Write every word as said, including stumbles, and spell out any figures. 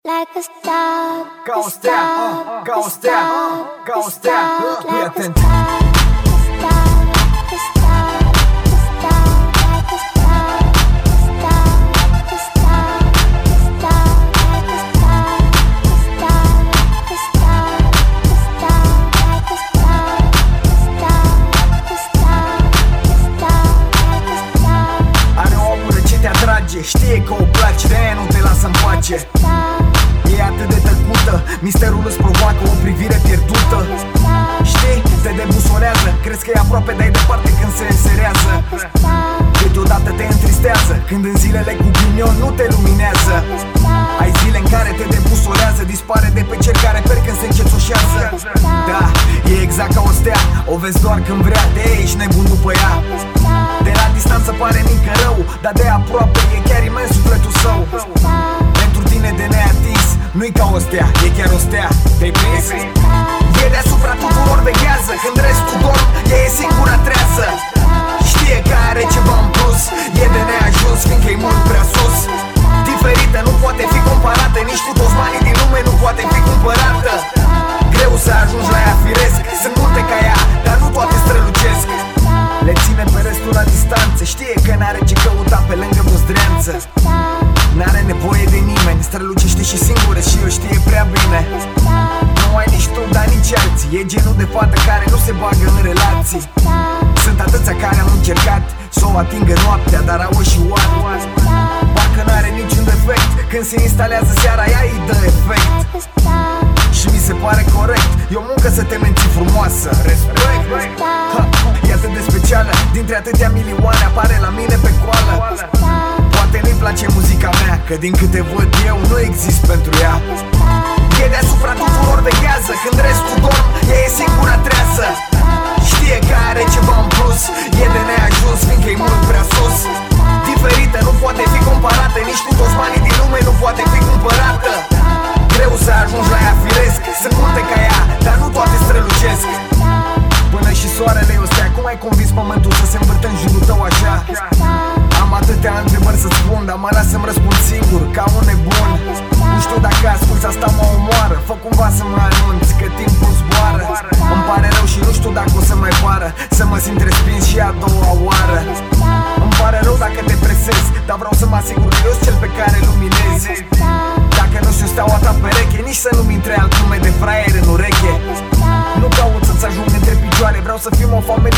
Like a star, ca o stea, ca o stea, ca o stea, fii atent. Are o aură ce te atrage, știe că o place, de-aia nu te lasă în pace. E atât de tăcută, misterul îți provoacă o privire pierdută. Știi, te debusolează, crezi că e aproape, dar e departe când se înserează. Câteodată te întristează, când în zilele cu ghinion nu te luminează. Ai zile în care te debusolează, dispare de pe cer care per când se încețoșează. Da, e exact ca o stea, o vezi doar când vrea, de-aia ești nebun după ea. De la distanță pare mică rău, dar de aproape e chiar imens sufletul său. Pentru tine de neatins, nu-i ca o stea, e chiar o stea, te-ai prins? E deasupra tuturor, veghează, când restul dorm, ea e singura trează. Știe că are ceva în plus, e de neajuns, fiindcă e mult prea sus. Diferită, nu poate fi comparată, nici cu toți banii din lume nu poate fi cumpărată. Greu să ajungi la ea firesc, sunt multe ca ea, dar nu toate strălucesc. Le ține pe restul la distanță, știe că n-are ce căuta pe lângă vozdreanță. N-are nevoie de nimeni, strălucește și singură și o știe prea bine. Nu ai nici tu, dar nici alții, e genul de fată care nu se bagă în relații. Sunt atâția care au încercat să o atingă noaptea, dar au și oat. Parcă n-are niciun defect, când se instalează seara ea îi dă efect. Și mi se pare corect, e o muncă să te menții frumoasă. Respect, ha, e atât de specială, dintre atâtea milioane apare la mine pe coală. Poate nu-i place muzica mea, că din câte văd eu nu exist pentru ea. E deasupra tuturor, veghează, când restul dorm, ea e singura treasă. Știe că are ceva în plus, e de neajuns, fiindcă e mult prea sus. Diferită, nu poate fi comparată, nici cu toți banii din lume nu poate fi cumpărată. Greu să ajungi la ea firesc, sunt multe ca ea, dar nu toate strălucesc. Până și soarele e o stea, cum ai convins pământul să se învârtă în jurul tău așa? Am atâtea întrebări să-ți spun, dar mă las să-mi răspund singur, ca un nebun. Nu știu dacă asculți, asta mă omoară. Fă cumva să mă anunți că timpul zboară. Îmi pare rău și nu știu dacă o să mai pară să mă simt respins și a doua oară. Îmi pare rău dacă te presezi, dar vreau să mă asigur că eu sunt cel pe care luminezi. Dacă nu știu steaua ta pereche, nici să nu-mi intre alt nume de fraier în ureche. Nu caut să-ți ajung între picioare, vreau să fim o familie